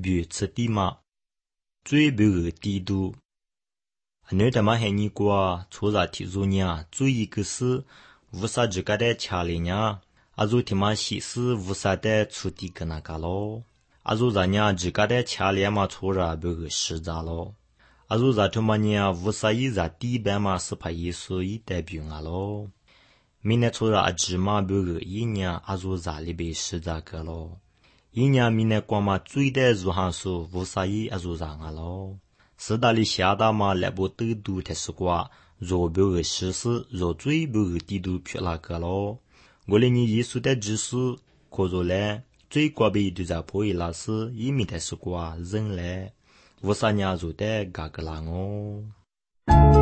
比此地嘛，最不个地度。你他妈还你过，出啥提出呢？最一个是无啥子个的家里呢，就他妈西是无啥的出地个那个咯，就咱呢这个的家里嘛出啥不个实在咯，就咱他妈呢无啥一啥地板嘛是怕耶稣一代表啊咯，明天出啥芝麻不个一年就咋里边实在个咯，一年明天光嘛最的如行数无啥一就咋啊咯。是大里下大嘛来不得度的是瓜，若不个实施，若最不个地度撇那个咯。我连你耶稣的指示，可若嘞，最瓜被就在破一拉斯，一米的是瓜人嘞，无啥伢做的嘎个啦哦。